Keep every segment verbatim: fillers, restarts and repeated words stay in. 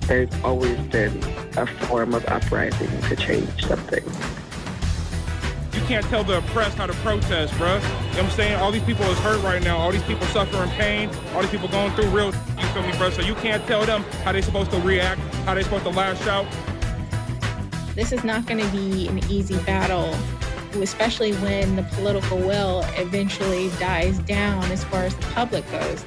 There's always been a form of uprising to change something. You can't tell the oppressed how to protest, bruh. You know what I'm saying? All these people is hurt right now. All these people suffering pain. All these people going through real, you feel me, bruh? So you can't tell them how they supposed to react, how they supposed to lash out. This is not going to be an easy battle, especially when the political will eventually dies down as far as the public goes.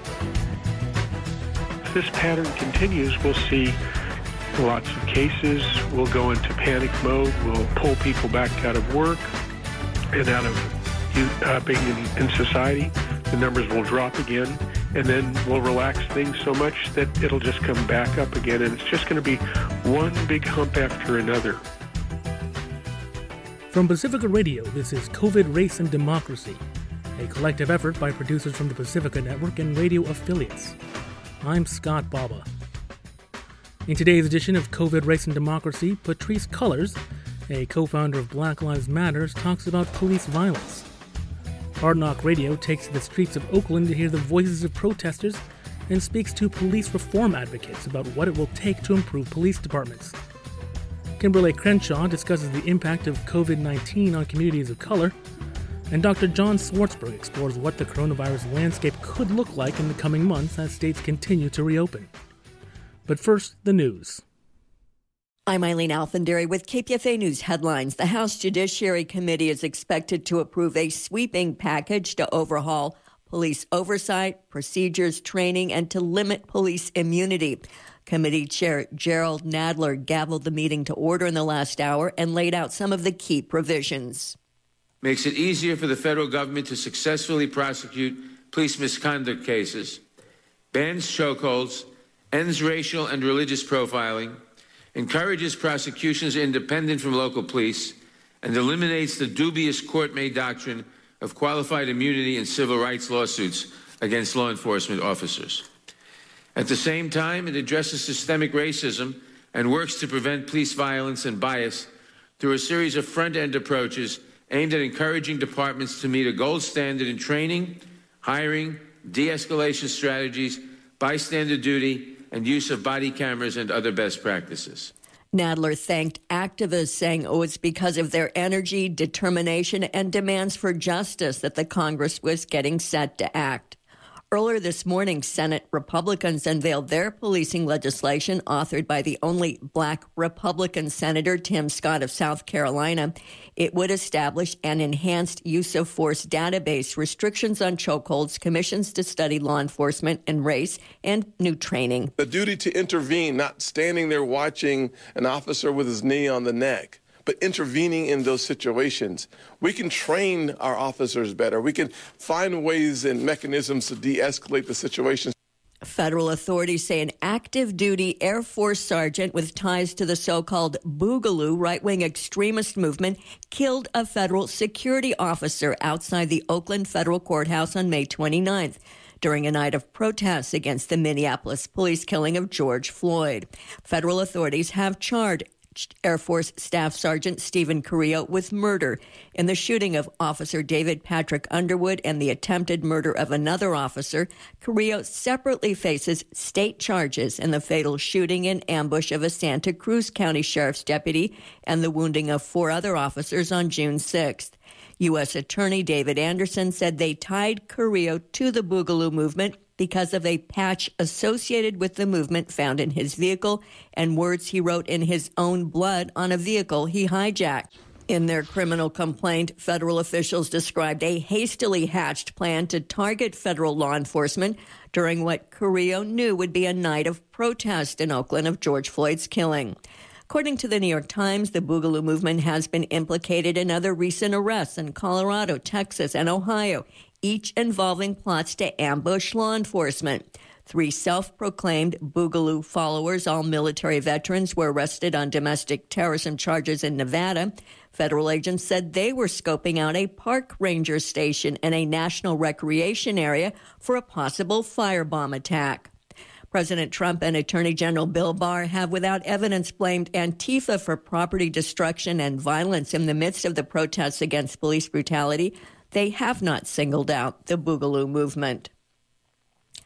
If this pattern continues, we'll see lots of cases. We'll go into panic mode. We'll pull people back out of work and out of uh, being in, in society. The numbers will drop again, and then we'll relax things so much that it'll just come back up again, and it's just going to be one big hump after another. From Pacifica Radio, this is COVID, Race, and Democracy, a collective effort by producers from the Pacifica Network and radio affiliates. I'm Scott Baba. In today's edition of COVID, Race, and Democracy, Patrisse Cullors, a co-founder of Black Lives Matter, talks about police violence. Hard Knock Radio takes to the streets of Oakland to hear the voices of protesters and speaks to police reform advocates about what it will take to improve police departments. Kimberly Crenshaw discusses the impact of COVID nineteen on communities of color, and Doctor John Swartzberg explores what the coronavirus landscape could look like in the coming months as states continue to reopen. But first, the news. I'm Eileen Alfandary with K P F A News headlines. The House Judiciary Committee is expected to approve a sweeping package to overhaul police oversight, procedures, training, and to limit police immunity. Committee Chair Gerald Nadler gavelled the meeting to order in the last hour and laid out some of the key provisions. Makes it easier for the federal government to successfully prosecute police misconduct cases, bans chokeholds, ends racial and religious profiling, encourages prosecutions independent from local police, and eliminates the dubious court-made doctrine of qualified immunity in civil rights lawsuits against law enforcement officers. At the same time, it addresses systemic racism and works to prevent police violence and bias through a series of front-end approaches aimed at encouraging departments to meet a gold standard in training, hiring, de-escalation strategies, bystander duty, and use of body cameras and other best practices. Nadler thanked activists, saying it was because of their energy, determination, and demands for justice that the Congress was getting set to act. Earlier this morning, Senate Republicans unveiled their policing legislation authored by the only black Republican Senator, Tim Scott of South Carolina. It would establish an enhanced use of force database, restrictions on chokeholds, commissions to study law enforcement and race, and new training. The duty to intervene, not standing there watching an officer with his knee on the neck, but intervening in those situations. We can train our officers better. We can find ways and mechanisms to de-escalate the situation. Federal authorities say an active duty Air Force sergeant with ties to the so-called Boogaloo right-wing extremist movement killed a federal security officer outside the Oakland Federal Courthouse on May twenty-ninth. During a night of protests against the Minneapolis police killing of George Floyd. Federal authorities have charged Air Force Staff Sergeant Stephen Carrillo with murder in the shooting of Officer David Patrick Underwood and the attempted murder of another officer. Carrillo separately faces state charges in the fatal shooting and ambush of a Santa Cruz County Sheriff's deputy and the wounding of four other officers on June sixth. U S Attorney David Anderson said they tied Carrillo to the Boogaloo movement because of a patch associated with the movement found in his vehicle and words he wrote in his own blood on a vehicle he hijacked. In their criminal complaint, federal officials described a hastily hatched plan to target federal law enforcement during what Carrillo knew would be a night of protest in Oakland of George Floyd's killing. According to the New York Times, the Boogaloo movement has been implicated in other recent arrests in Colorado, Texas, and Ohio, each involving plots to ambush law enforcement. Three self-proclaimed Boogaloo followers, all military veterans, were arrested on domestic terrorism charges in Nevada. Federal agents said they were scoping out a park ranger station in a national recreation area for a possible firebomb attack. President Trump and Attorney General Bill Barr have without evidence blamed Antifa for property destruction and violence in the midst of the protests against police brutality. They have not singled out the Boogaloo movement.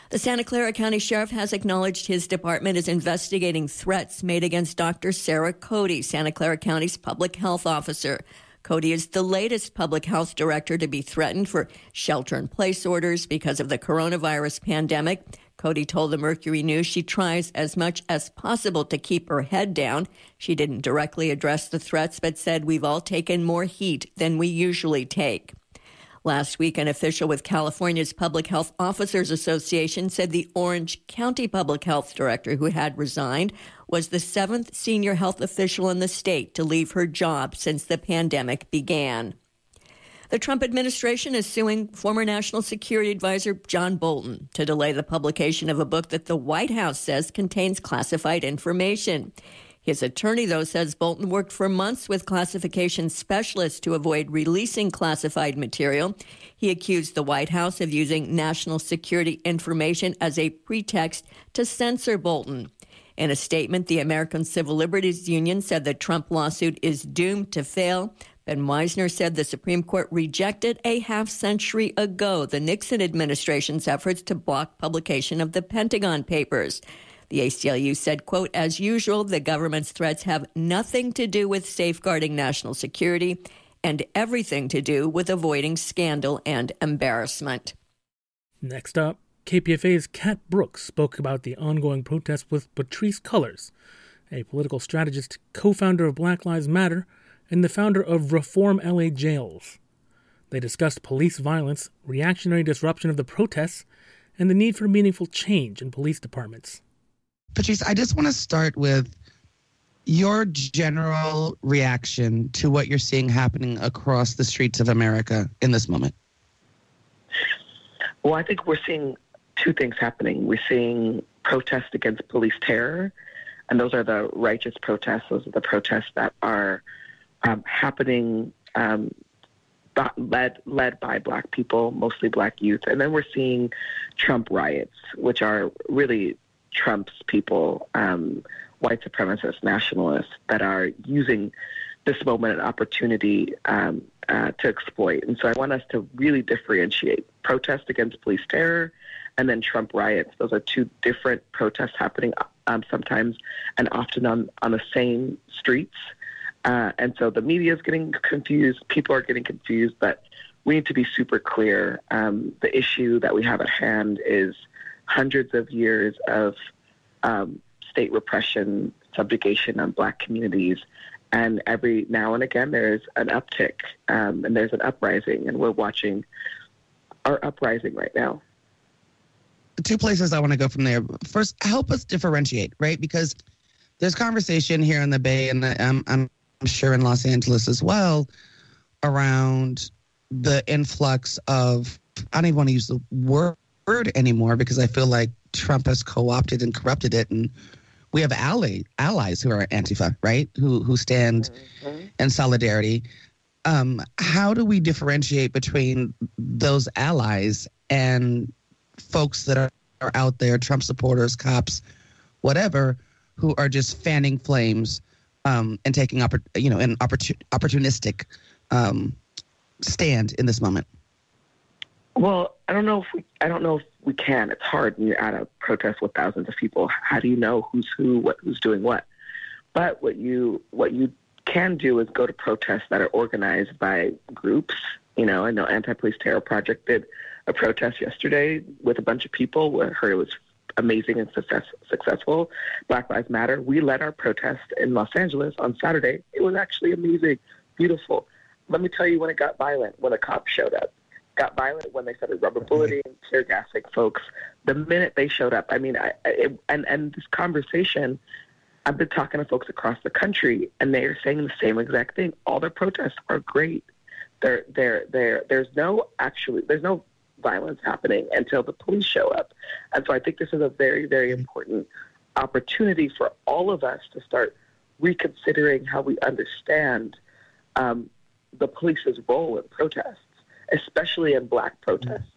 The Santa Clara County Sheriff has acknowledged his department is investigating threats made against Doctor Sarah Cody, Santa Clara County's public health officer. Cody is the latest public health director to be threatened for shelter-in-place orders because of the coronavirus pandemic. Cody told the Mercury News she tries as much as possible to keep her head down. She didn't directly address the threats, but said, "We've all taken more heat than we usually take." Last week, an official with California's Public Health Officers Association said the Orange County Public Health Director, who had resigned, was the seventh senior health official in the state to leave her job since the pandemic began. The Trump administration is suing former National Security Advisor John Bolton to delay the publication of a book that the White House says contains classified information. His attorney, though, says Bolton worked for months with classification specialists to avoid releasing classified material. He accused the White House of using national security information as a pretext to censor Bolton. In a statement, the American Civil Liberties Union said the Trump lawsuit is doomed to fail. Ben Weisner said the Supreme Court rejected a half century ago the Nixon administration's efforts to block publication of the Pentagon Papers. The A C L U said, quote, "As usual, the government's threats have nothing to do with safeguarding national security and everything to do with avoiding scandal and embarrassment." Next up, K P F A's Kat Brooks spoke about the ongoing protests with Patrisse Cullors, a political strategist, co-founder of Black Lives Matter, and the founder of Reform L A Jails. They discussed police violence, reactionary disruption of the protests, and the need for meaningful change in police departments. Patrisse, I just want to start with your general reaction to what you're seeing happening across the streets of America in this moment. Well, I think we're seeing two things happening. We're seeing protests against police terror, and those are the righteous protests. Those are the protests that are um, happening um, led led by Black people, mostly Black youth. And then we're seeing Trump riots, which are really Trump's people, um, white supremacist nationalists that are using this moment and opportunity um, uh, to exploit. And so I want us to really differentiate protest against police terror and then Trump riots. Those are two different protests happening um, sometimes and often on, on the same streets. Uh, and so the media is getting confused. People are getting confused, but we need to be super clear. Um, the issue that we have at hand is hundreds of years of um, state repression, subjugation on Black communities. And every now and again, there's an uptick um, and there's an uprising. And we're watching our uprising right now. Two places I want to go from there. First, help us differentiate, right? Because there's conversation here in the Bay, and I'm, I'm sure in Los Angeles as well, around the influx of, I don't even want to use the word anymore because I feel like Trump has co-opted and corrupted it, and we have ally, allies who are Antifa, right? Who who stand mm-hmm. in solidarity. Um, how do we differentiate between those allies and folks that are, are out there, Trump supporters, cops, whatever, who are just fanning flames um, and taking oppor- you know an opportun- opportunistic um, stand in this moment? Well, I don't know if we, I don't know if we can. It's hard when you're at a protest with thousands of people. How do you know who's who, what, who's doing what? But what you what you can do is go to protests that are organized by groups. You know, I know Anti-Police Terror Project did a protest yesterday with a bunch of people. I heard it was amazing and success, successful. Black Lives Matter. We led our protest in Los Angeles on Saturday. It was actually amazing, beautiful. Let me tell you when it got violent, when the cops showed up. Got violent when they started rubber bulleting, tear gassing folks. The minute they showed up, I mean, I, it, and and this conversation, I've been talking to folks across the country, and they are saying the same exact thing. All their protests are great. They're they're they're there's no actually there's no violence happening until the police show up, and so I think this is a very very important opportunity for all of us to start reconsidering how we understand um, the police's role in protests, especially in Black protests.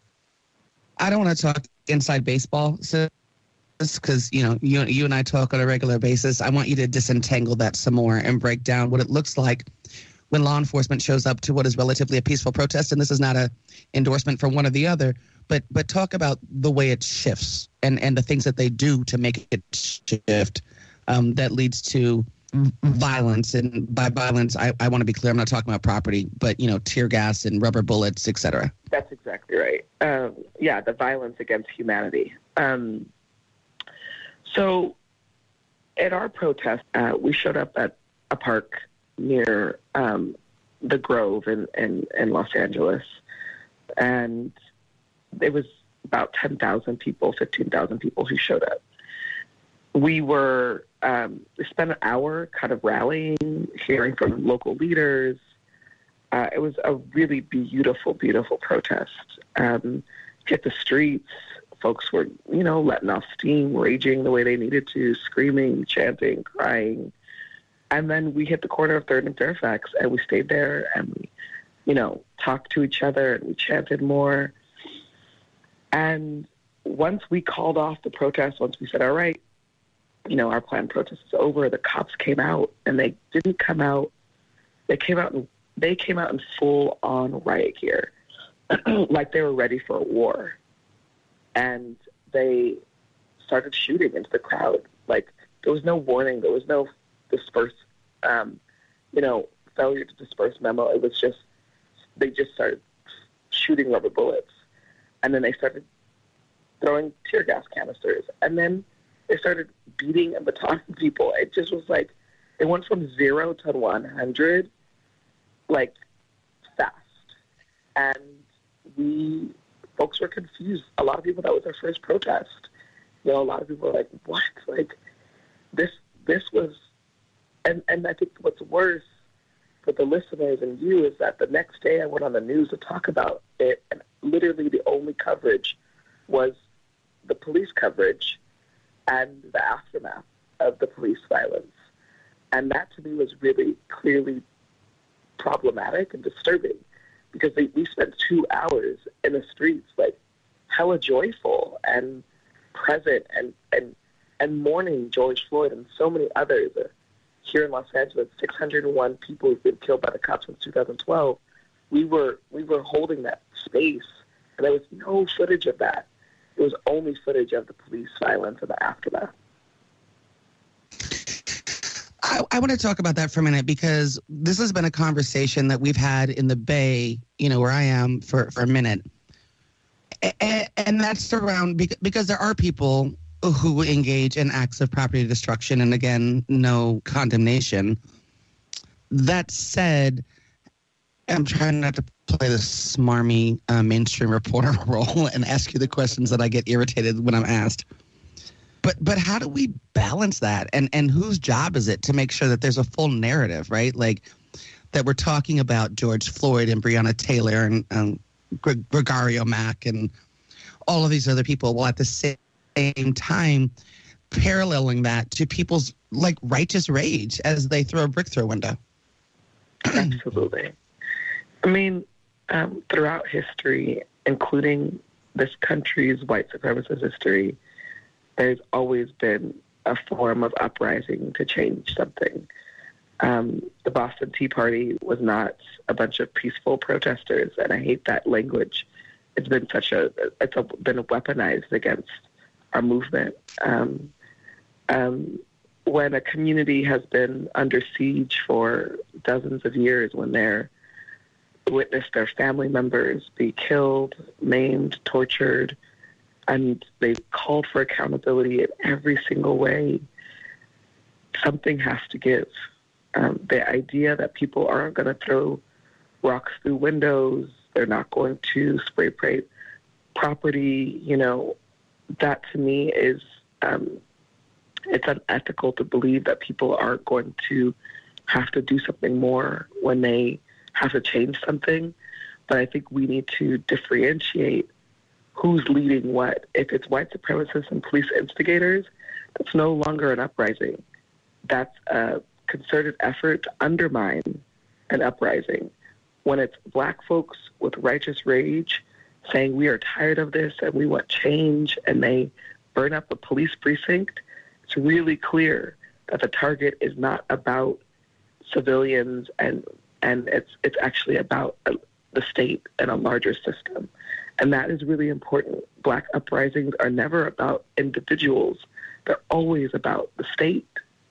I don't want to talk inside baseball, so because you know you you and I talk on a regular basis. I want you to disentangle that some more and break down what it looks like when law enforcement shows up to what is relatively a peaceful protest. And this is not a endorsement for one or the other, but but talk about the way it shifts and, and the things that they do to make it shift um, that leads to violence. And by violence, I, I want to be clear, I'm not talking about property, but, you know, tear gas and rubber bullets, et cetera. That's exactly right. Um, yeah, the violence against humanity. Um, so at our protest, uh, we showed up at a park near um, the Grove in, in, in Los Angeles. And it was about ten thousand people, fifteen thousand people who showed up. We were, um, we spent an hour kind of rallying, hearing from local leaders. Uh, it was a really beautiful, beautiful protest. Um, hit the streets. Folks were, you know, letting off steam, raging the way they needed to, screaming, chanting, crying. And then we hit the corner of third and Fairfax, and we stayed there, and we, you know, talked to each other, and we chanted more. And once we called off the protest, once we said, all right, you know, our planned protest is over, the cops came out, and they didn't come out. They came out in, they came out in full-on riot gear, like they were ready for a war. And they started shooting into the crowd. Like, there was no warning. There was no disperse, um, you know, failure to disperse memo. It was just, they just started shooting rubber bullets. And then they started throwing tear gas canisters. And then they started beating and batoning people. It just was like, it went from zero to one hundred, like, fast. And we, folks were confused. A lot of people, that was their first protest. You know, a lot of people were like, what? Like, this, this was, and, and I think what's worse for the listeners and you is that the next day I went on the news to talk about it, and literally the only coverage was the police coverage and the aftermath of the police violence. And that to me was really clearly problematic and disturbing, because they, we spent two hours in the streets, like, hella joyful and present and, and, and mourning George Floyd and so many others. Uh, here in Los Angeles, six hundred one people have been killed by the cops since two thousand twelve. We were we were holding that space, and there was no footage of that. It was only footage of the police violence and the aftermath. I, I want to talk about that for a minute, because this has been a conversation that we've had in the Bay, you know, where I am for, for a minute. And, and that's around because, because there are people who engage in acts of property destruction, and again, no condemnation. That said, I'm trying not to play the smarmy uh, mainstream reporter role and ask you the questions that I get irritated when I'm asked. But but how do we balance that? And and whose job is it to make sure that there's a full narrative, right? Like, that we're talking about George Floyd and Breonna Taylor and um, Gre- Gregorio Mack and all of these other people, while at the same time paralleling that to people's, like, righteous rage as they throw a brick through a window. Absolutely. I mean, um, throughout history, including this country's white supremacist history, there's always been a form of uprising to change something. Um, the Boston Tea Party was not a bunch of peaceful protesters, and I hate that language. It's been such a, it's a, been weaponized against our movement. Um, um, when a community has been under siege for dozens of years, when they're witnessed their family members be killed, maimed, tortured, and they've called for accountability in every single way, something has to give. Um, the idea that people aren't going to throw rocks through windows, they're not going to spray paint property, you know, that to me is, um, it's unethical to believe that people aren't going to have to do something more when they have to change something. But I think we need to differentiate who's leading what. If it's white supremacists and police instigators, that's no longer an uprising. That's a concerted effort to undermine an uprising. When it's black folks with righteous rage saying we are tired of this and we want change, and they burn up a police precinct, it's really clear that the target is not about civilians, and and it's it's actually about a, the state and a larger system. And that is really important. Black uprisings are never about individuals. They're always about the state.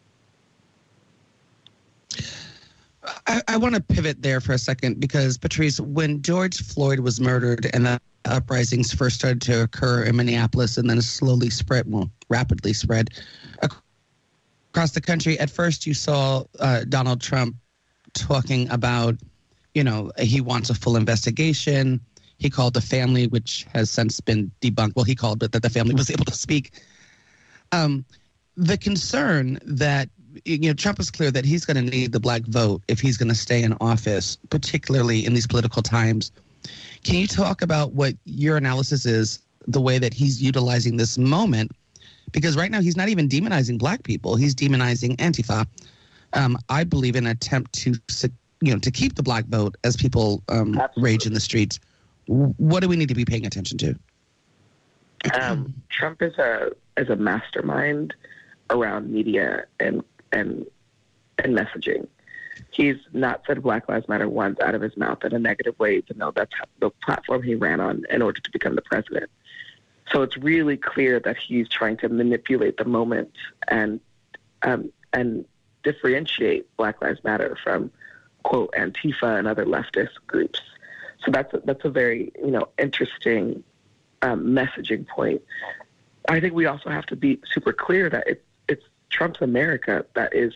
I, I want to pivot there for a second because, Patrice, when George Floyd was murdered and the uprisings first started to occur in Minneapolis and then slowly spread, well, rapidly spread across the country, at first you saw uh, Donald Trump talking about, you know, he wants a full investigation. He called the family, which has since been debunked. Well, he called it that the family was able to speak. Um, the concern that, you know, Trump is clear that he's going to need the black vote if he's going to stay in office, particularly in these political times. Can you talk about what your analysis is, the way that he's utilizing this moment? Because right now he's not even demonizing black people. He's demonizing Antifa. Um, I believe in an attempt to, you know, to keep the black vote as people um, rage in the streets. What do we need to be paying attention to? Um, Trump is a is a mastermind around media and and and messaging. He's not said Black Lives Matter once out of his mouth in a negative way, even though that's the platform he ran on in order to become the president. So it's really clear that he's trying to manipulate the moment and um, and differentiate Black Lives Matter from, quote, Antifa and other leftist groups. So that's a, that's a very, you know, interesting um, messaging point. I think we also have to be super clear that it's, it's Trump's America that is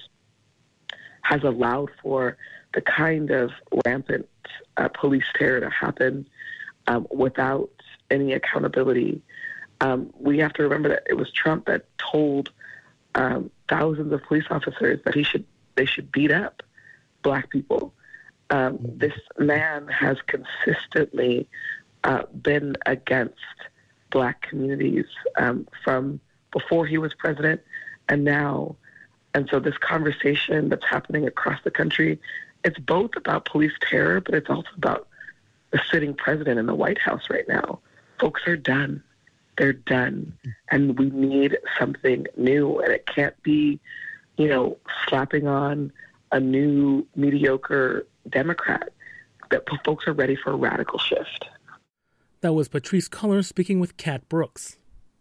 has allowed for the kind of rampant uh, police terror to happen um, without any accountability. Um, we have to remember that it was Trump that told um, thousands of police officers that he should they should beat up black people. Um, this man has consistently uh, been against black communities um, from before he was president and now. And so this conversation that's happening across the country, it's both about police terror, but it's also about the sitting president in the White House right now. Folks are done. They're done. And we need something new. And it can't be, you know, slapping on a new mediocre Democrat. That folks are ready for a radical shift. That was Patrice Cullors speaking with Kat Brooks.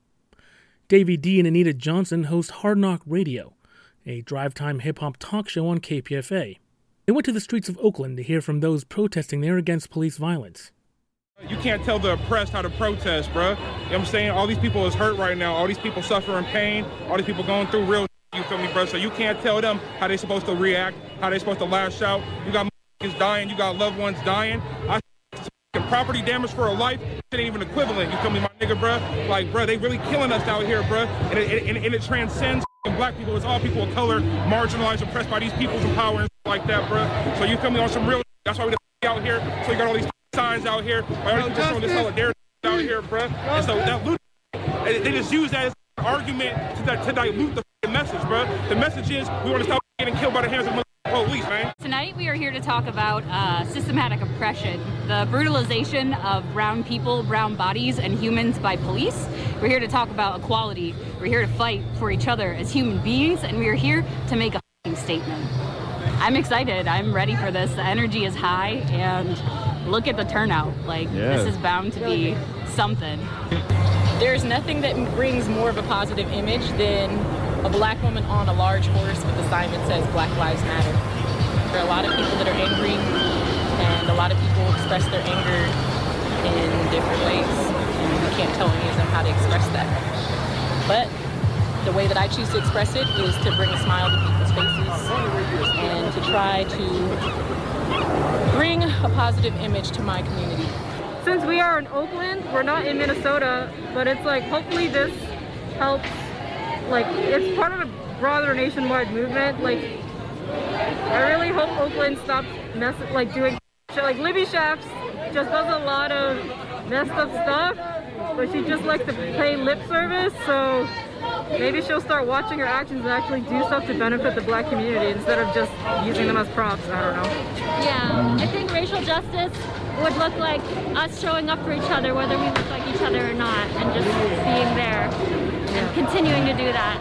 Davey D and Anita Johnson host Hard Knock Radio, a drive-time hip-hop talk show on K P F A. They went to the streets of Oakland to hear from those protesting there against police violence. You can't tell the oppressed how to protest, bruh. You know what I'm saying? All these people is hurt right now. All these people suffering pain. All these people going through real, you feel me, bruh? So you can't tell them how they supposed to react, how they supposed to lash out. You got motherfuckers dying. You got loved ones dying. I property damage for a life, it ain't even equivalent. You feel me, my nigga, bruh? Like, bruh, they really killing us out here, bruh. And it, it, and it transcends black people. It's all people of color, marginalized, oppressed by these peoples in power and like that, bruh. So you feel me, on some real, that's why we out here. So you got all these signs out here. All these people showing this solidarity out here, bruh. And so that loot, they just use that as an argument to, to dilute the message, bruh. The message is we want to stop getting killed by the hands of the police, man. Tonight we are here to talk about uh, systematic oppression, the brutalization of brown people, brown bodies, and humans by police. We're here to talk about equality. We're here to fight for each other as human beings, and we are here to make a statement. I'm excited. I'm ready for this. The energy is high, and look at the turnout. Like, yeah. This is bound to be something. There's nothing that brings more of a positive image than a black woman on a large horse with a sign that says Black Lives Matter. There are a lot of people that are angry, and a lot of people express their anger in different ways, and we can't tell any of them how to express that. But the way that I choose to express it is to bring a smile to people's faces and to try to bring a positive image to my community. Since we are in Oakland, we're not in Minnesota, but it's like, hopefully this helps. Like, it's part of a broader nationwide movement. Like, I really hope Oakland stops mess like doing shit. Like, Libby Shafts just does a lot of messed up stuff, but she just likes to pay lip service. So maybe she'll start watching her actions and actually do stuff to benefit the black community instead of just using them as props. I don't know. Yeah, I think racial justice would look like us showing up for each other, whether we look like each other or not, and just being there and continuing to do that.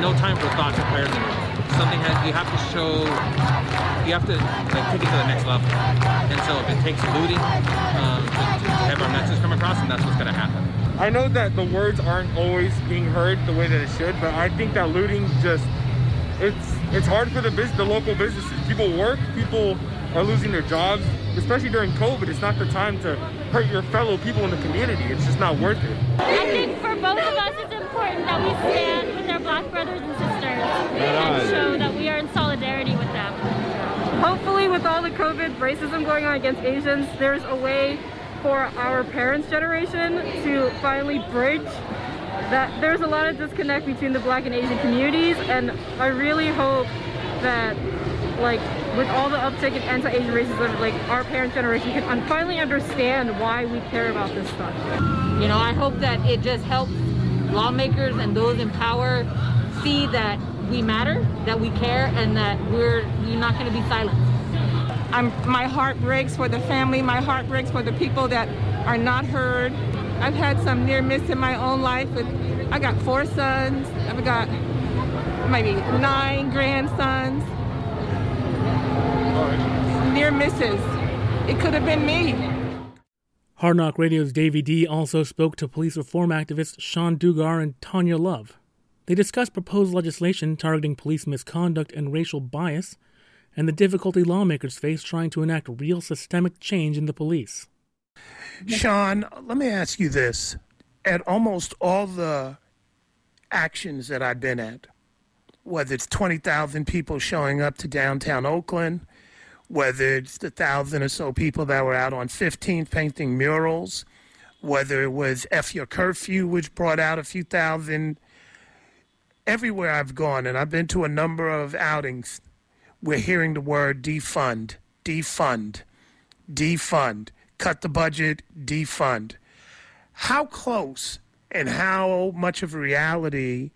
no time for thoughts or prayers anymore. Something has, you have to show, you have to like take it to the next level. And so if it takes looting um, to, to have our message come across, and that's what's going to happen. I know that the words aren't always being heard the way that it should, but I think that looting just, it's it's hard for the business, the local businesses. People work, people are losing their jobs, especially during COVID. It's not the time to hurt your fellow people in the community. It's just not worth it. I think for both of us, it's important that we stand with our black brothers and sisters and show that we are in solidarity with them. Hopefully, with all the COVID racism going on against Asians, there's a way for our parents' generation to finally bridge that. There's a lot of disconnect between the black and Asian communities, and I really hope that, like, with all the uptick in anti-Asian racism, like, our parents' generation can un- finally understand why we care about this stuff. You know, I hope that it just helps lawmakers and those in power see that we matter, that we care, and that we're, we're not going to be silent. I'm, my heart breaks for the family. My heart breaks for the people that are not heard. I've had some near miss in my own life. With, I got four sons. I've got maybe nine grandsons. Near misses. It could have been me. Hard Knock Radio's Davey D also spoke to police reform activists Sean Dugar and Tanya Love. They discussed proposed legislation targeting police misconduct and racial bias, and the difficulty lawmakers face trying to enact real systemic change in the police. Sean, let me ask you this. At almost all the actions that I've been at, whether it's twenty thousand people showing up to downtown Oakland, whether it's the thousand or so people that were out on fifteenth painting murals, whether it was F Your Curfew, which brought out a few thousand, everywhere I've gone, and I've been to a number of outings, we're hearing the word defund, defund, defund, cut the budget, defund. How close and how much of a reality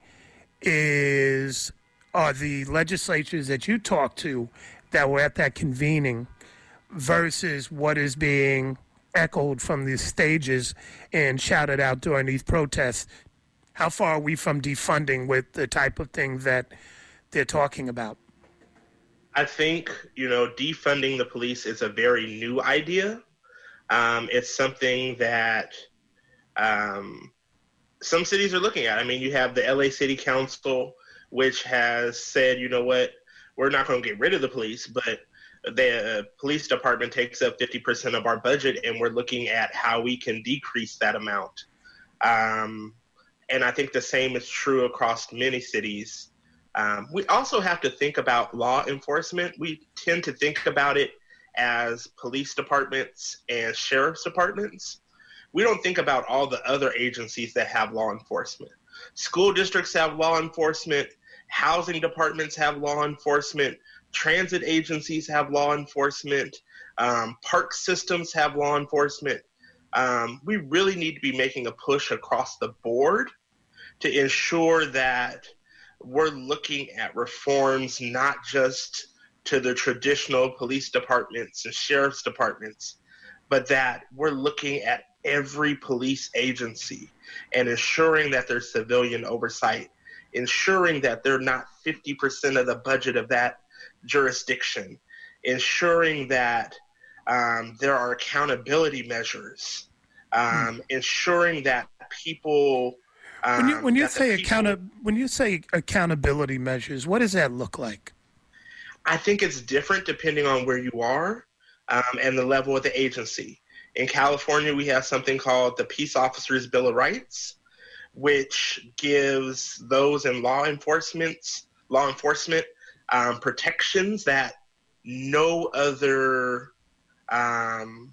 is are the legislatures that you talk to that were at that convening versus what is being echoed from the stages and shouted out during these protests? How far are we from defunding with the type of things that they're talking about? I think, you know, defunding the police is a very new idea. Um, it's something that um, some cities are looking at. I mean, you have the L A City Council, which has said, you know what, we're not going to get rid of the police, but the uh, police department takes up fifty percent of our budget, and we're looking at how we can decrease that amount. Um, and I think the same is true across many cities. Um, we also have to think about law enforcement. We tend to think about it as police departments and sheriff's departments. We don't think about all the other agencies that have law enforcement. School districts have law enforcement. Housing departments have law enforcement. Transit agencies have law enforcement. Um, park systems have law enforcement. Um, we really need to be making a push across the board to ensure that we're looking at reforms not just to the traditional police departments and sheriff's departments, but that we're looking at every police agency and ensuring that there's civilian oversight, ensuring that they're not fifty percent of the budget of that jurisdiction, ensuring that um, there are accountability measures, um, ensuring that people... Um, when you, when you say people, account, when you say accountability measures, what does that look like? I think it's different depending on where you are um, and the level of the agency. In California, we have something called the Peace Officers Bill of Rights, which gives those in law enforcement law enforcement um, protections that no other um,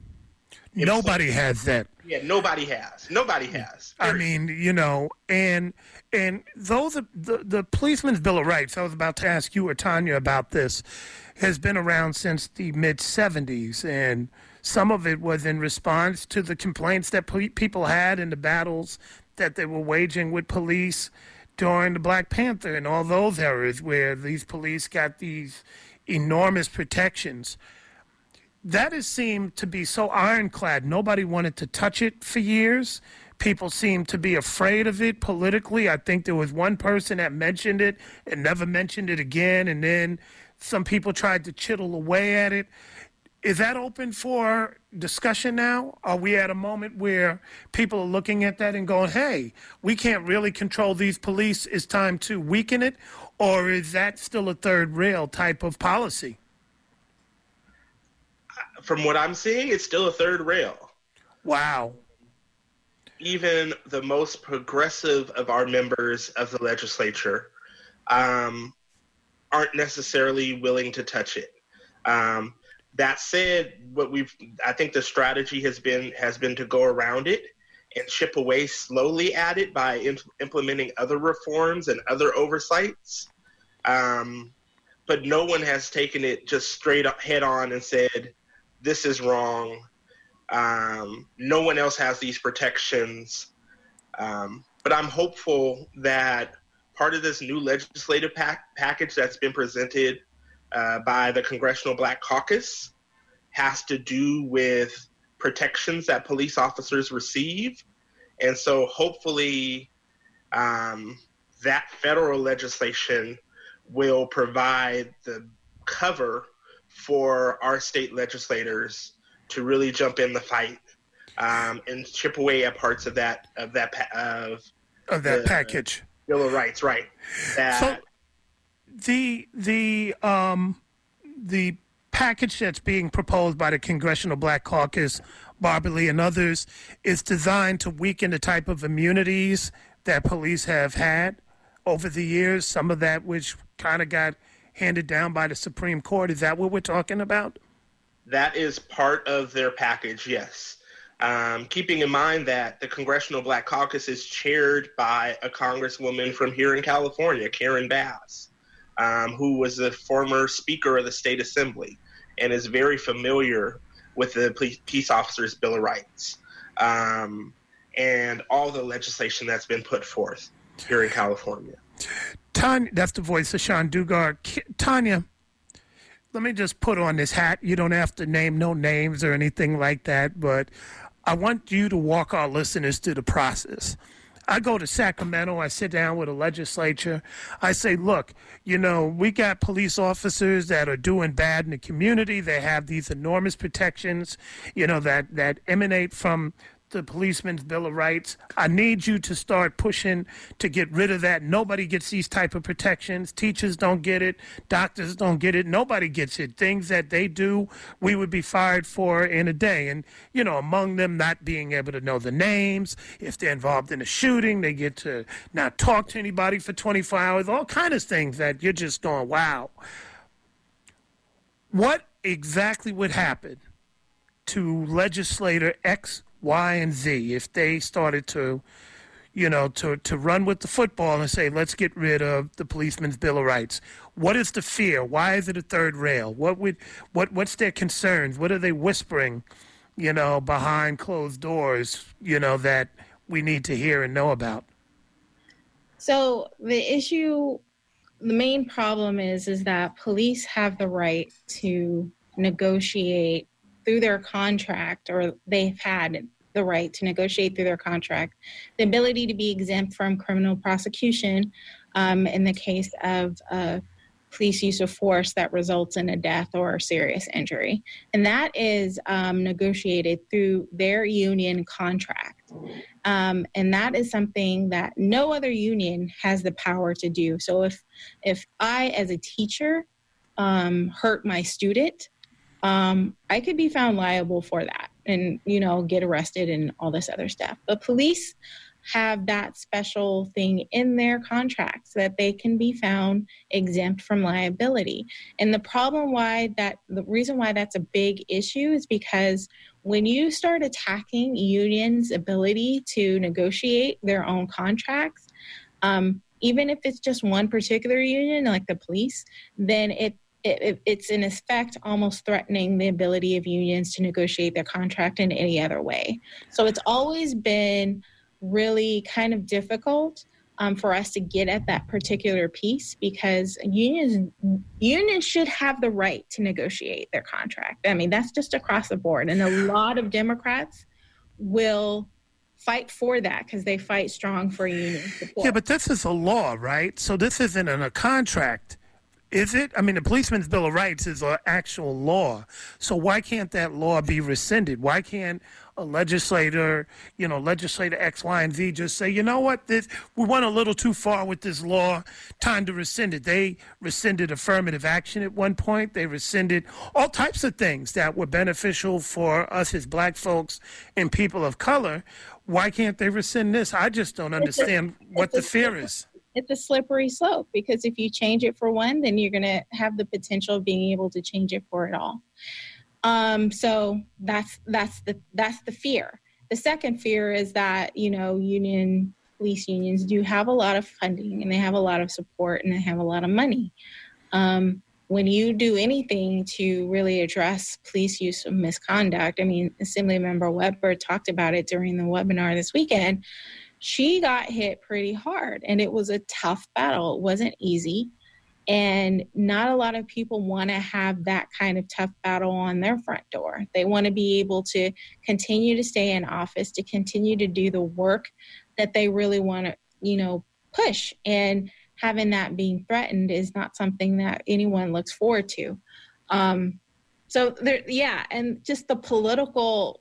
nobody has that. Yeah, nobody has. Nobody has. I mean, you know, and and those are, the the Policeman's Bill of Rights. I was about to ask you or Tanya about this. Has been around since the mid seventies, and some of it was in response to the complaints that pe- people had in the battles that they were waging with police during the Black Panther and all those eras where these police got these enormous protections. That has seemed to be so ironclad. Nobody wanted to touch it for years People seem to be afraid of it politically. I think there was one person that mentioned it and never mentioned it again, and then some people tried to chittle away at it. Is that open for discussion now? Are we at a moment where people are looking at that and going, hey, we can't really control these police, it's time to weaken it? Or is that still a third rail type of policy? From what I'm seeing, it's still a third rail. Wow. Even the most progressive of our members of the legislature um, aren't necessarily willing to touch it. Um, that said, what we've I think the strategy has been has been to go around it and chip away slowly at it by imp- implementing other reforms and other oversights. Um, but no one has taken it just straight up head on and said, this is wrong. Um, no one else has these protections. Um, but I'm hopeful that part of this new legislative pack- package that's been presented uh, by the Congressional Black Caucus has to do with protections that police officers receive. And so hopefully um, that federal legislation will provide the cover for our state legislators to really jump in the fight um, and chip away at parts of that of that pa- of, of that the, package. Bill of Rights, right? That, so the the um, the package that's being proposed by the Congressional Black Caucus, Barbara Lee and others, is designed to weaken the type of immunities that police have had over the years. Some of that which kind of got handed down by the Supreme Court. Is that what we're talking about? That is part of their package, yes. Um, keeping in mind that the Congressional Black Caucus is chaired by a congresswoman from here in California, Karen Bass, um, who was the former Speaker of the State Assembly and is very familiar with the Peace Officers' Bill of Rights um, and all the legislation that's been put forth here in California. Tanya, that's the voice of Sean Dugard. Tanya, let me just put on this hat. You don't have to name no names or anything like that, but I want you to walk our listeners through the process. I go to Sacramento, I sit down with a legislature, I say, look, you know, we got police officers that are doing bad in the community. They have these enormous protections, you know, that, that emanate from the Policeman's Bill of Rights. I need you to start pushing to get rid of that. Nobody gets these type of protections. Teachers don't get it. Doctors don't get it. Nobody gets it. Things that they do, we would be fired for in a day. And, you know, among them not being able to know the names. If they're involved in a shooting, they get to not talk to anybody for twenty-four hours. All kinds of things that you're just going, wow. What exactly would happen to legislator X, Y, and Z if they started to, you know, to, to run with the football and say, let's get rid of the Policeman's Bill of Rights? What is the fear? Why is it a third rail? What would what what's their concerns? What are they whispering, you know, behind closed doors, you know, that we need to hear and know about? So the issue, the main problem is is that police have the right to negotiate through their contract, or they've had the right to negotiate through their contract, the ability to be exempt from criminal prosecution um, in the case of uh, police use of force that results in a death or a serious injury. And that is um, negotiated through their union contract. Um, and that is something that no other union has the power to do. So if, if I, as a teacher, um, hurt my student, Um, I could be found liable for that and, you know, get arrested and all this other stuff. But police have that special thing in their contracts that they can be found exempt from liability. And the problem why that, the reason why that's a big issue is because when you start attacking unions' ability to negotiate their own contracts, um, even if it's just one particular union, like the police, then it It, it, it's in effect almost threatening the ability of unions to negotiate their contract in any other way. So it's always been really kind of difficult um, for us to get at that particular piece because unions unions should have the right to negotiate their contract. I mean, that's just across the board. And a lot of Democrats will fight for that because they fight strong for union support. Yeah, but this is a law, right? So this isn't in a contract, is it? I mean, the Policeman's Bill of Rights is an actual law. So why can't that law be rescinded? Why can't a legislator, you know, legislator X, Y, and Z just say, you know what, this, we went a little too far with this law, time to rescind it. They rescinded affirmative action at one point. They rescinded all types of things that were beneficial for us as black folks and people of color. Why can't they rescind this? I just don't understand a, what the fear is. It's a slippery slope because if you change it for one, then you're going to have the potential of being able to change it for it all. Um, so that's that's the that's the fear. The second fear is that, you know, union police unions do have a lot of funding and they have a lot of support and they have a lot of money. Um, when you do anything to really address police use of misconduct, I mean, Assemblymember Weber talked about it during the webinar this weekend. She got hit pretty hard and it was a tough battle. It wasn't easy. And not a lot of people want to have that kind of tough battle on their front door. They want to be able to continue to stay in office, to continue to do the work that they really want to, you know, push. And having that being threatened is not something that anyone looks forward to. Um, so, there, yeah, and just the political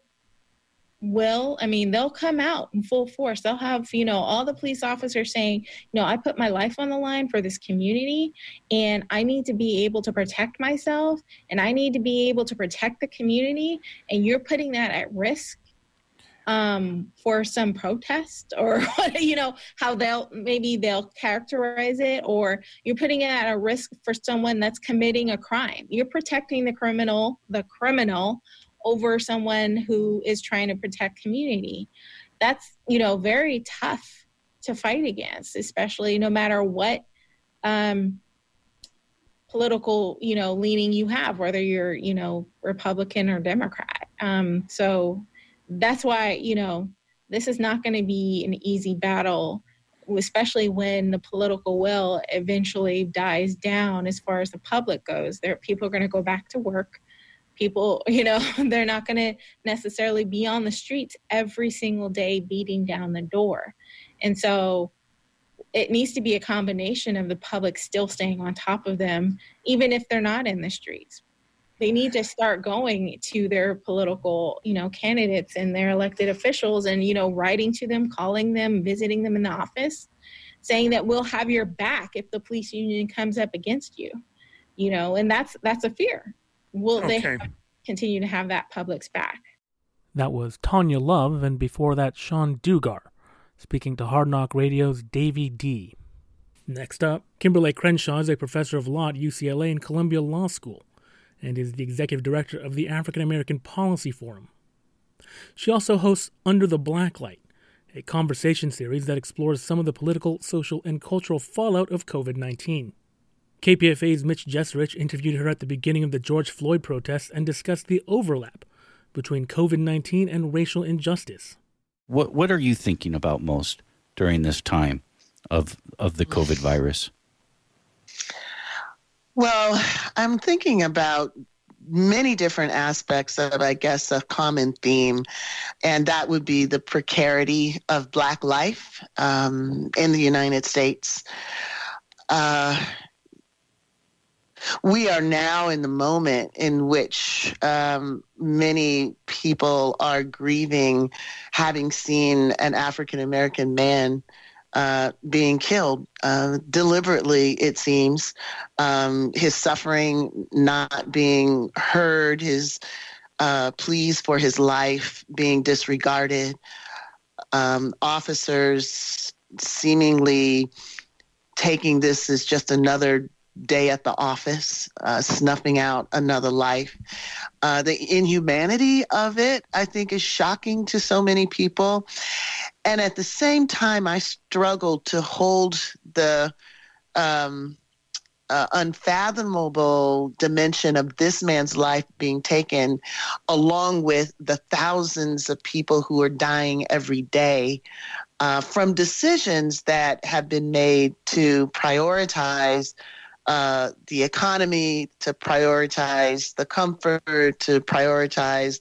will, I mean, they'll come out in full force. They'll have, you know, all the police officers saying, you know, I put my life on the line for this community and I need to be able to protect myself and I need to be able to protect the community. And you're putting that at risk um, for some protest or, you know, how they'll, maybe they'll characterize it, or you're putting it at a risk for someone that's committing a crime. You're protecting the criminal, the criminal over someone who is trying to protect community. That's, you know, very tough to fight against, especially no matter what um, political, you know, leaning you have, whether you're, you know, Republican or Democrat. Um, so that's why, you know, this is not going to be an easy battle, especially when the political will eventually dies down as far as the public goes. There, people are going to go back to work. People, you know, they're not going to necessarily be on the streets every single day beating down the door. And so it needs to be a combination of the public still staying on top of them, even if they're not in the streets. They need to start going to their political, you know, candidates and their elected officials and, you know, writing to them, calling them, visiting them in the office, saying that we'll have your back if the police union comes up against you, you know, and that's that's a fear. Will okay. they have, continue to have that public's back? That was Tanya Love, and before that, Sean Dugar, speaking to Hard Knock Radio's Davey D. Next up, Kimberly Crenshaw is a professor of law at U C L A and Columbia Law School, and is the executive director of the African American Policy Forum. She also hosts Under the Blacklight, a conversation series that explores some of the political, social, and cultural fallout of covid nineteen. K P F A's Mitch Jesserich interviewed her at the beginning of the George Floyd protests and discussed the overlap between covid nineteen and racial injustice. What what are you thinking about most during this time of of the COVID virus? Well, I'm thinking about many different aspects of, I guess, a common theme, and that would be the precarity of Black life um, in the United States. Uh, We are now in the moment in which um, many people are grieving having seen an African-American man uh, being killed uh, deliberately, it seems, um, his suffering not being heard, his uh, pleas for his life being disregarded, um, officers seemingly taking this as just another day at the office, uh, snuffing out another life. Uh, the inhumanity of it, I think, is shocking to so many people. And at the same time, I struggle to hold the um, uh, unfathomable dimension of this man's life being taken, along with the thousands of people who are dying every day uh, from decisions that have been made to prioritize Uh, the economy, to prioritize the comfort, to prioritize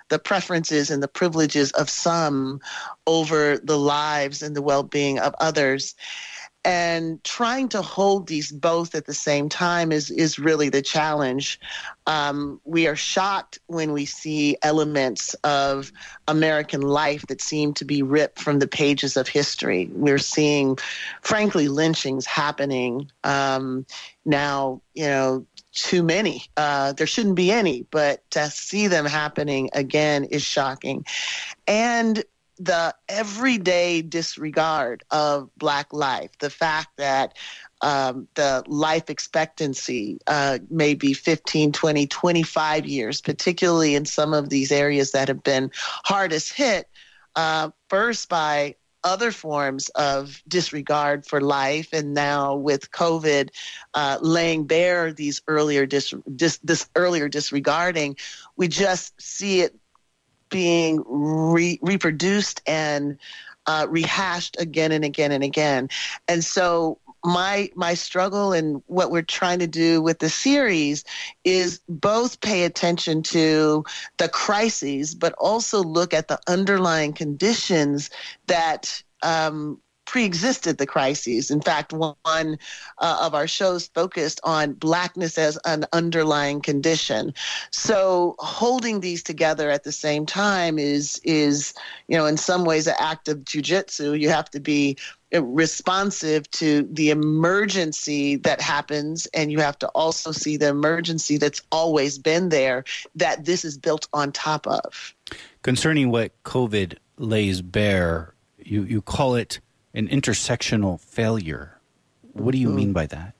the preferences and the privileges of some over the lives and the well-being of others. And trying to hold these both at the same time is, is really the challenge. Um, we are shocked when we see elements of American life that seem to be ripped from the pages of history. We're seeing, frankly, lynchings happening um, now, you know, too many. Uh, there shouldn't be any, but to see them happening again is shocking. And the everyday disregard of Black life, the fact that um, the life expectancy uh, may be fifteen, twenty, twenty-five years, particularly in some of these areas that have been hardest hit, uh, first by other forms of disregard for life, and now with COVID uh, laying bare these earlier dis- dis- this earlier disregarding, we just see it being re- reproduced and uh, rehashed again and again and again. And so my my struggle and what we're trying to do with the series is both pay attention to the crises, but also look at the underlying conditions that um, pre-existed the crises. In fact, one uh, of our shows focused on Blackness as an underlying condition. So holding these together at the same time is, is you know, in some ways an act of jujitsu. You have to be responsive to the emergency that happens, and you have to also see the emergency that's always been there that this is built on top of. Concerning what COVID lays bare, you, you call it an intersectional failure. What do you mean by that?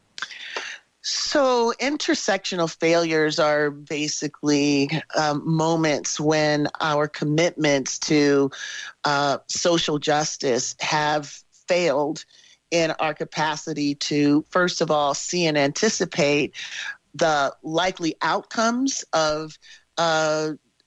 So intersectional failures are basically um, moments when our commitments to uh, social justice have failed in our capacity to, first of all, see and anticipate the likely outcomes of uh,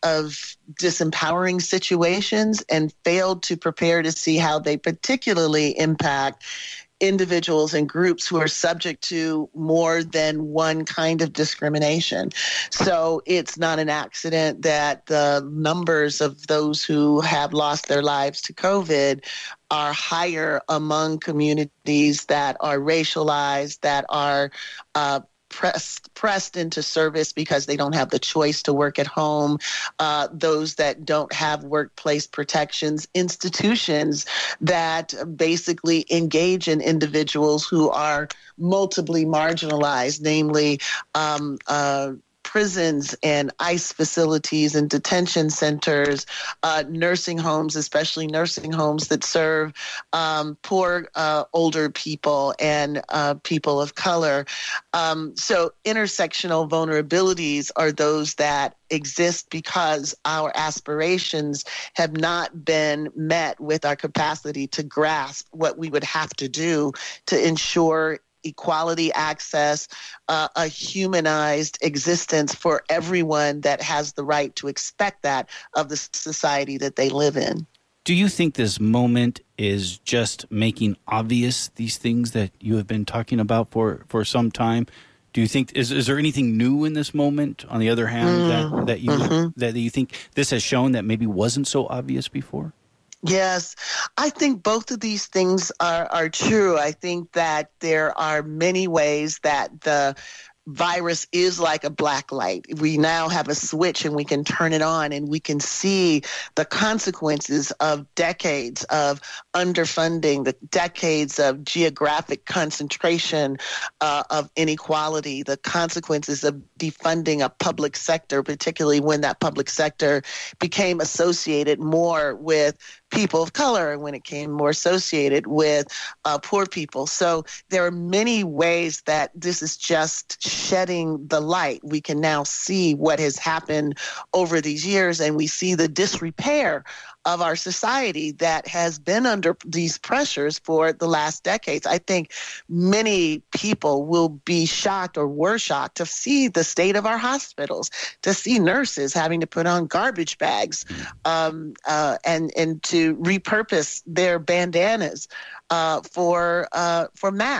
of disempowering situations, and failed to prepare to see how they particularly impact individuals and groups who are subject to more than one kind of discrimination. So it's not an accident that the numbers of those who have lost their lives to COVID are higher among communities that are racialized, that are uh, pressed pressed into service because they don't have the choice to work at home, uh, those that don't have workplace protections, institutions that basically engage in individuals who are multiply marginalized, namely um, uh, prisons and ICE facilities and detention centers, uh, nursing homes, especially nursing homes that serve um, poor uh, older people and uh, people of color. Um, so intersectional vulnerabilities are those that exist because our aspirations have not been met with our capacity to grasp what we would have to do to ensure equality, access, uh, a humanized existence for everyone that has the right to expect that of the society that they live in. Do you think this moment is just making obvious these things that you have been talking about for, for some time? Do you think, is, is there anything new in this moment, on the other hand, mm, that, that, you, mm-hmm. that you think this has shown that maybe wasn't so obvious before? Yes, I think both of these things are, are true. I think that there are many ways that the virus is like a black light. We now have a switch and we can turn it on, and we can see the consequences of decades of underfunding, the decades of geographic concentration uh, of inequality, the consequences of defunding a public sector, particularly when that public sector became associated more with people of color and when it came more associated with uh, poor people. So there are many ways that this is just shedding the light. We can now see what has happened over these years, and we see the disrepair of our society that has been under these pressures for the last decades. I think many people will be shocked or were shocked to see the state of our hospitals, to see nurses having to put on garbage bags um, uh, and, and to repurpose their bandanas uh, for uh, for masks.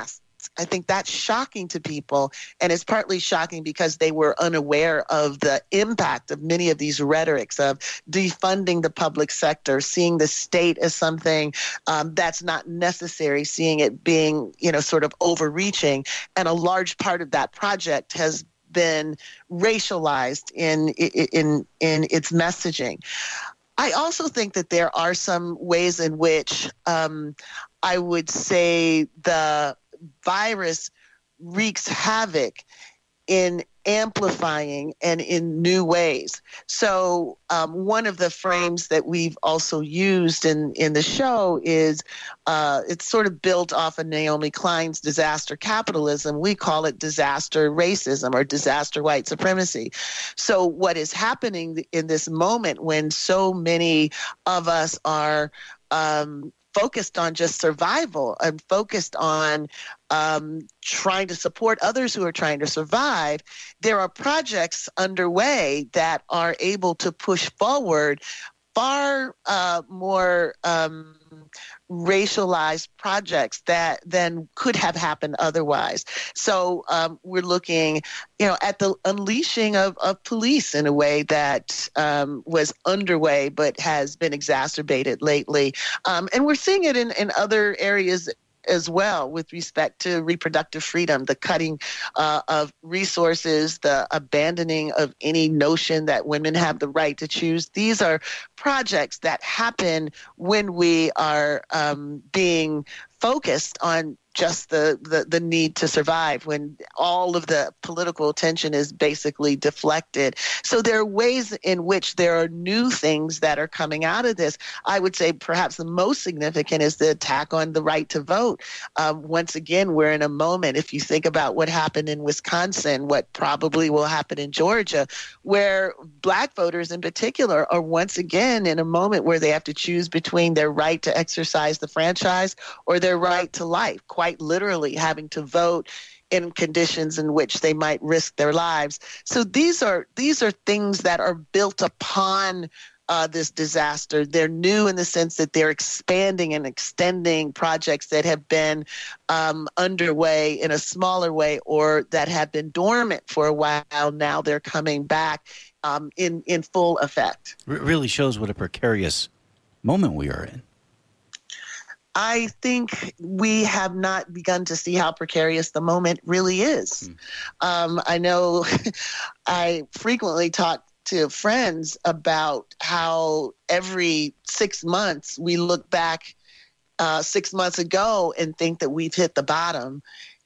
that's, I think that's shocking to people. And it's partly shocking because they were unaware of the impact of many of these rhetorics of defunding the public sector, seeing the state as something um, that's not necessary, seeing it being, you know, sort of overreaching. And a large part of that project has been racialized in in in its messaging. I also think that there are some ways in which um, I would say the virus wreaks havoc in amplifying and in new ways. So um, one of the frames that we've also used in, in the show is uh, it's sort of built off of Naomi Klein's disaster capitalism. We call it disaster racism or disaster white supremacy. So what is happening in this moment when so many of us are um, focused on just survival and focused on um, trying to support others who are trying to survive, there are projects underway that are able to push forward far uh, more um, racialized projects that then could have happened otherwise. So um, we're looking, you know, at the unleashing of, of police in a way that um, was underway but has been exacerbated lately. Um, and we're seeing it in, in other areas as well with respect to reproductive freedom, the cutting uh, of resources, the abandoning of any notion that women have the right to choose. These are projects that happen when we are um, being focused on just the, the, the need to survive, when all of the political attention is basically deflected. So there are ways in which there are new things that are coming out of this. I would say perhaps the most significant is the attack on the right to vote. Um, once again, we're in a moment, if you think about what happened in Wisconsin, what probably will happen in Georgia, where Black voters in particular are once again in a moment where they have to choose between their right to exercise the franchise or their right to life, quite literally having to vote in conditions in which they might risk their lives. So these are these are things that are built upon uh, this disaster. They're new in the sense that they're expanding and extending projects that have been um, underway in a smaller way or that have been dormant for a while. Now they're coming back um, in, in full effect. It really shows what a precarious moment we are in. I think we have not begun to see how precarious the moment really is. Mm. Um, I know I frequently talk to friends about how every six months we look back uh, six months ago and think that we've hit the bottom,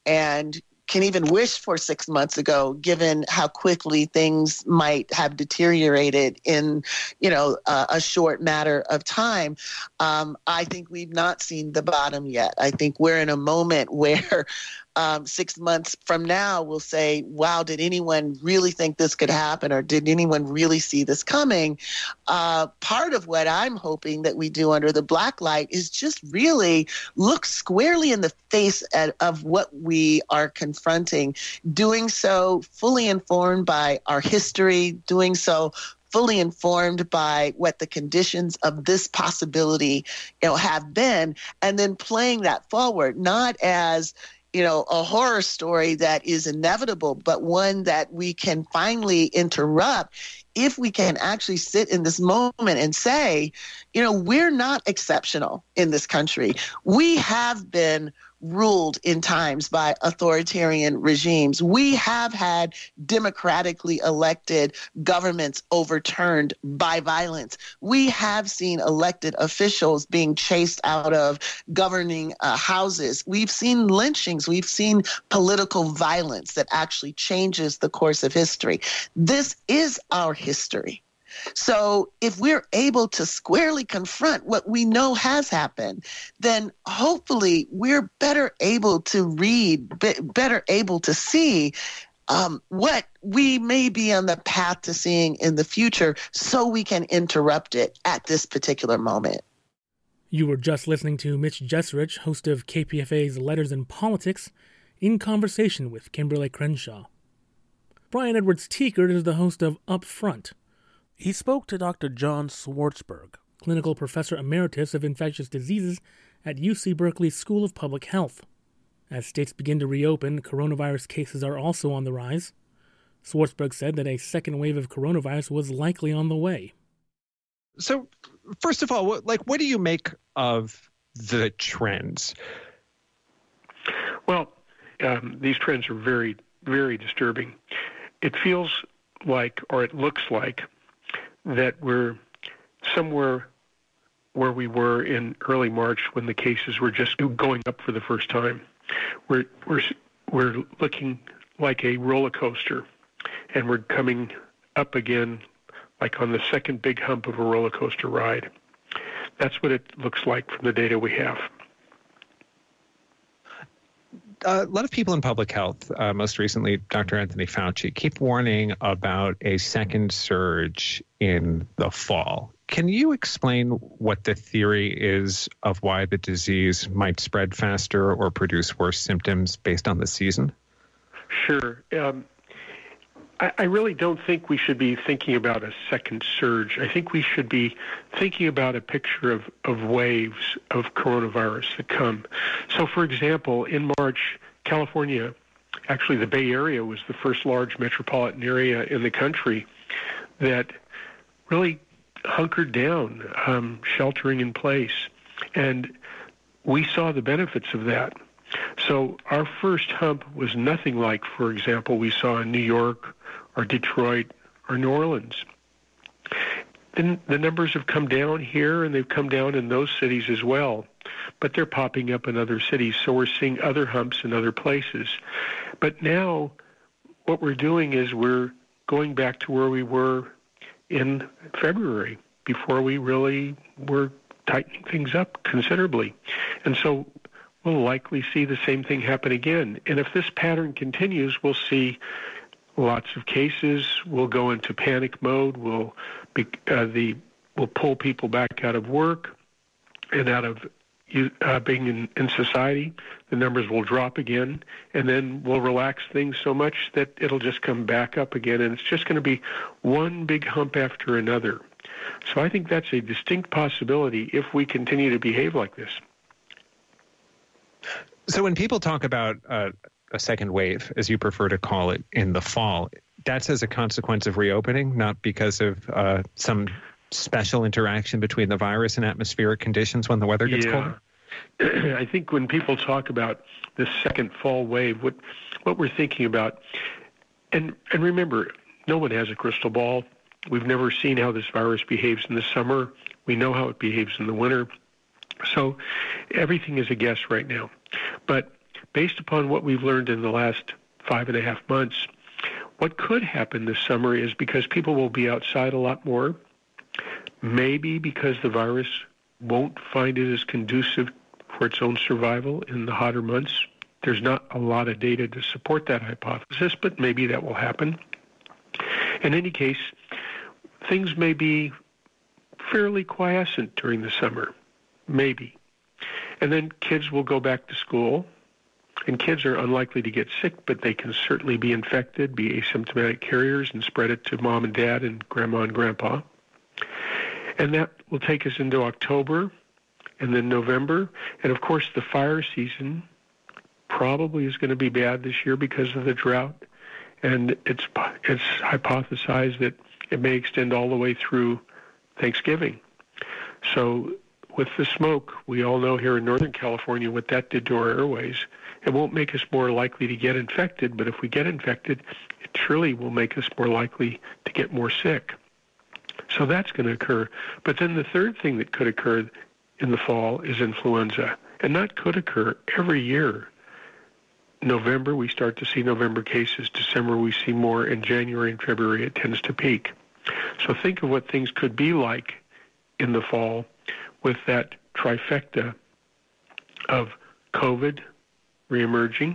and can even wish for six months ago, given how quickly things might have deteriorated in, you know, uh, a short matter of time. Um, I think we've not seen the bottom yet. I think we're in a moment where um, six months from now we'll say, wow, did anyone really think this could happen, or did anyone really see this coming? Uh, part of what I'm hoping that we do under the Black Light is just really look squarely in the face at, of what we are confronting, doing so fully informed by our history, doing so fully informed by what the conditions of this possibility, you know, have been, and then playing that forward, not as, you know, a horror story that is inevitable, but one that we can finally interrupt if we can actually sit in this moment and say, you know, we're not exceptional in this country. We have been ruled in times by authoritarian regimes. We have had democratically elected governments overturned by violence. We have seen elected officials being chased out of governing uh, houses. We've seen lynchings. We've seen political violence that actually changes the course of history. This is our history. So if we're able to squarely confront what we know has happened, then hopefully we're better able to read, be, better able to see um, what we may be on the path to seeing in the future, so we can interrupt it at this particular moment. You were just listening to Mitch Jesrich, host of K P F A's Letters in Politics, in conversation with Kimberly Crenshaw. Brian Edwards Teekert is the host of Up Front. He spoke to Doctor John Swartzberg, clinical professor emeritus of infectious diseases at U C Berkeley School of Public Health. As states begin to reopen, coronavirus cases are also on the rise. Swartzberg said that a second wave of coronavirus was likely on the way. So, first of all, what, like, what do you make of the trends? Well, um, these trends are very, very disturbing. It feels like, or it looks like, that we're somewhere where we were in early March when the cases were just going up for the first time. We're we're we're looking like a roller coaster, and we're coming up again, like on the second big hump of a roller coaster ride. That's what it looks like from the data we have. A lot of people in public health, uh, most recently Doctor Anthony Fauci, keep warning about a second surge in the fall. Can you explain what the theory is of why the disease might spread faster or produce worse symptoms based on the season? Sure. Um, I, I really don't think we should be thinking about a second surge. I think we should be thinking about a picture of, of waves of coronavirus that come. So, for example, in March, California, actually the Bay Area was the first large metropolitan area in the country that really hunkered down, um, sheltering in place. And we saw the benefits of that. So our first hump was nothing like, for example, we saw in New York or Detroit or New Orleans. Then the numbers have come down here, and they've come down in those cities as well. But they're popping up in other cities, so we're seeing other humps in other places. But now what we're doing is we're going back to where we were in February, before we really were tightening things up considerably. And so we'll likely see the same thing happen again. And if this pattern continues, we'll see lots of cases. We'll go into panic mode. We'll be, uh, the we'll pull people back out of work and out of uh, being in, in society. The numbers will drop again, and then we'll relax things so much that it'll just come back up again, and it's just going to be one big hump after another. So I think that's a distinct possibility if we continue to behave like this. So when people talk about uh, a second wave, as you prefer to call it, in the fall, that's as a consequence of reopening, not because of uh, some special interaction between the virus and atmospheric conditions when the weather gets yeah. colder? I think when people talk about this second fall wave, what what we're thinking about, and and remember, no one has a crystal ball. We've never seen how this virus behaves in the summer. We know how it behaves in the winter. So everything is a guess right now. But based upon what we've learned in the last five and a half months, what could happen this summer is because people will be outside a lot more, maybe because the virus won't find it as conducive for its own survival in the hotter months. There's not a lot of data to support that hypothesis, but maybe that will happen. In any case, things may be fairly quiescent during the summer, maybe. And then kids will go back to school, and kids are unlikely to get sick, but they can certainly be infected, be asymptomatic carriers, and spread it to mom and dad and grandma and grandpa. And that will take us into October and then November. And, of course, the fire season probably is going to be bad this year because of the drought. And it's it's hypothesized that it may extend all the way through Thanksgiving. So with the smoke, we all know here in Northern California what that did to our airways. It won't make us more likely to get infected, but if we get infected, it surely will make us more likely to get more sick. So that's going to occur. But then the third thing that could occur in the fall is influenza. And that could occur every year. November, we start to see November cases. December, we see more. In January and February, it tends to peak. So think of what things could be like in the fall with that trifecta of COVID reemerging,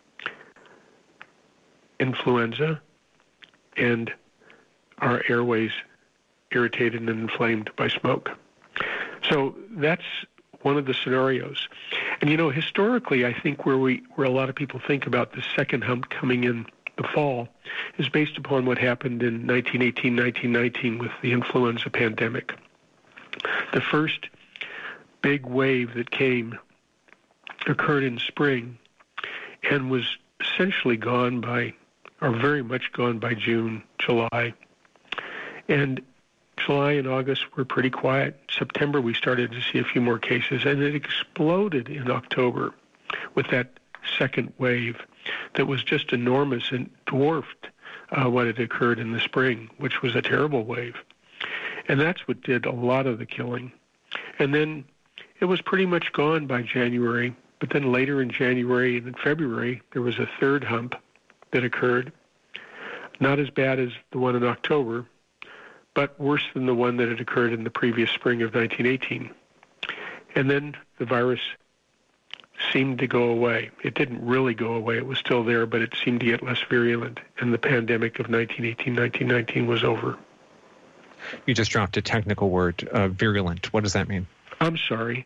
influenza, and our airways irritated and inflamed by smoke. So that's one of the scenarios. And, you know, historically, I think where we where a lot of people think about the second hump coming in the fall is based upon what happened in nineteen eighteen, nineteen nineteen with the influenza pandemic. The first big wave that came occurred in spring, and was essentially gone by, or very much gone by June, July. And July and August were pretty quiet. September, we started to see a few more cases, and it exploded in October with that second wave that was just enormous and dwarfed uh, what had occurred in the spring, which was a terrible wave. And that's what did a lot of the killing. And then it was pretty much gone by January, but then later in January and in February, there was a third hump that occurred. Not as bad as the one in October, but worse than the one that had occurred in the previous spring of nineteen eighteen. And then the virus seemed to go away. It didn't really go away. It was still there, but it seemed to get less virulent, and the pandemic of nineteen eighteen, nineteen nineteen was over. You just dropped a technical word, uh, virulent. What does that mean? I'm sorry.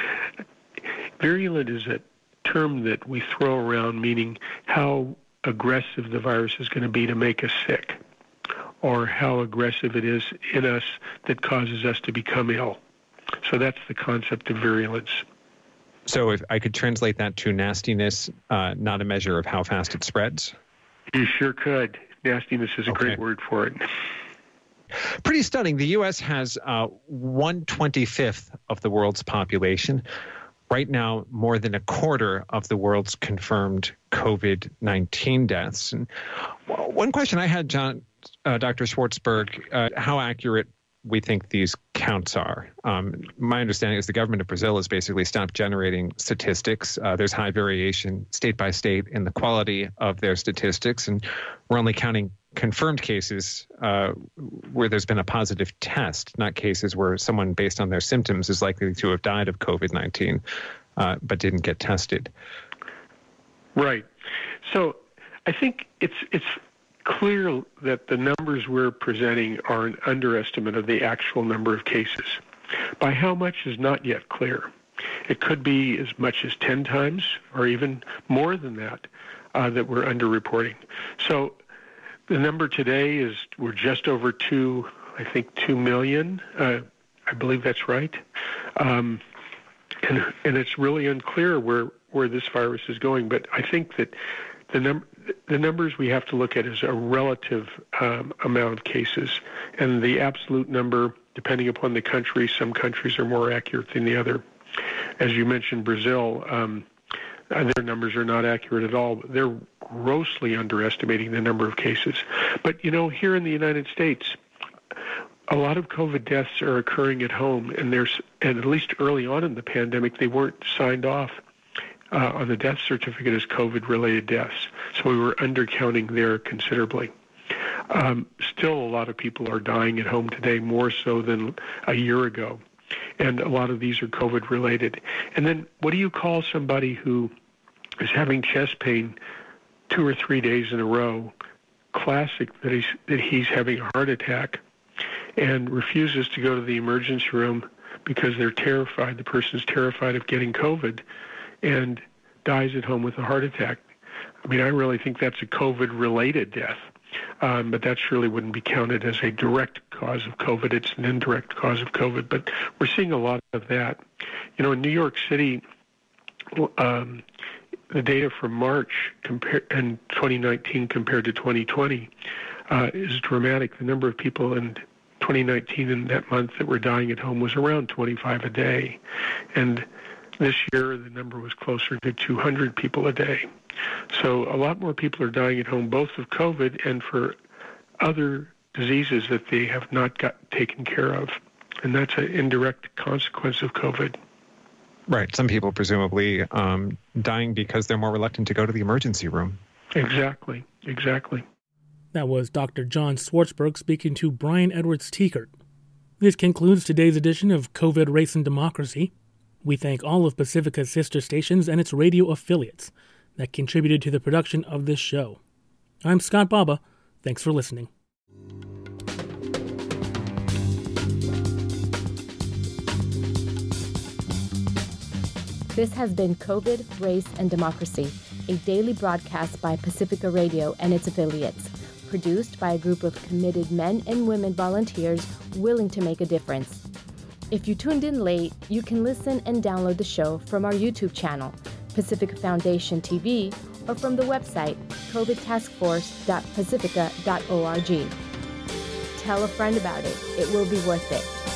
Virulent is a term that we throw around, meaning how aggressive the virus is going to be to make us sick, or how aggressive it is in us that causes us to become ill. So that's the concept of virulence. So if I could translate that to nastiness, uh, not a measure of how fast it spreads? You sure could. Nastiness is a Okay. great word for it. Pretty stunning. The U S has uh, one twenty-fifth of the world's population. Right now, more than a quarter of the world's confirmed COVID nineteen deaths. And one question I had, John, uh, Doctor Schwartzberg, uh, how accurate we think these counts are. Um, my understanding is the government of Brazil has basically stopped generating statistics. Uh, there's high variation state by state in the quality of their statistics, and we're only counting confirmed cases uh, where there's been a positive test, not cases where someone based on their symptoms is likely to have died of COVID nineteen uh, but didn't get tested. Right. So I think it's it's clear that the numbers we're presenting are an underestimate of the actual number of cases. By how much is not yet clear. It could be as much as ten times or even more than that uh, that we're underreporting. So the number today is we're just over two, I think two million. Uh, I believe that's right. Um, and and it's really unclear where, where this virus is going. But I think that the number the numbers we have to look at is a relative um, amount of cases, and the absolute number, depending upon the country, some countries are more accurate than the other. As you mentioned, Brazil, um, their numbers are not accurate at all. They're grossly underestimating the number of cases. But, you know, here in the United States, a lot of COVID deaths are occurring at home, and there's, and at least early on in the pandemic, they weren't signed off Uh, on the death certificate as COVID-related deaths. So we were undercounting there considerably. Um, still, a lot of people are dying at home today, more so than a year ago. And a lot of these are COVID-related. And then what do you call somebody who is having chest pain two or three days in a row, classic that he's, that he's having a heart attack, and refuses to go to the emergency room because they're terrified, the person's terrified of getting COVID, and dies at home with a heart attack? I mean, I really think that's a COVID-related death, um, but that surely wouldn't be counted as a direct cause of COVID. It's an indirect cause of COVID, but we're seeing a lot of that. You know, in New York City, um, the data from March compare, in twenty nineteen compared to twenty twenty uh, is dramatic. The number of people in twenty nineteen in that month that were dying at home was around twenty-five a day, and this year, the number was closer to two hundred people a day. So a lot more people are dying at home, both of COVID and for other diseases that they have not got taken care of. And that's an indirect consequence of COVID. Right. Some people presumably um, dying because they're more reluctant to go to the emergency room. Exactly. Exactly. That was Doctor John Schwartzberg speaking to Brian Edwards-Tiekert. This concludes today's edition of COVID, Race, and Democracy. We thank all of Pacifica's sister stations and its radio affiliates that contributed to the production of this show. I'm Scott Baba. Thanks for listening. This has been COVID, Race, and Democracy, a daily broadcast by Pacifica Radio and its affiliates, produced by a group of committed men and women volunteers willing to make a difference. If you tuned in late, you can listen and download the show from our YouTube channel, Pacifica Foundation T V, or from the website covid task force dot pacifica dot org. Tell a friend about it. It will be worth it.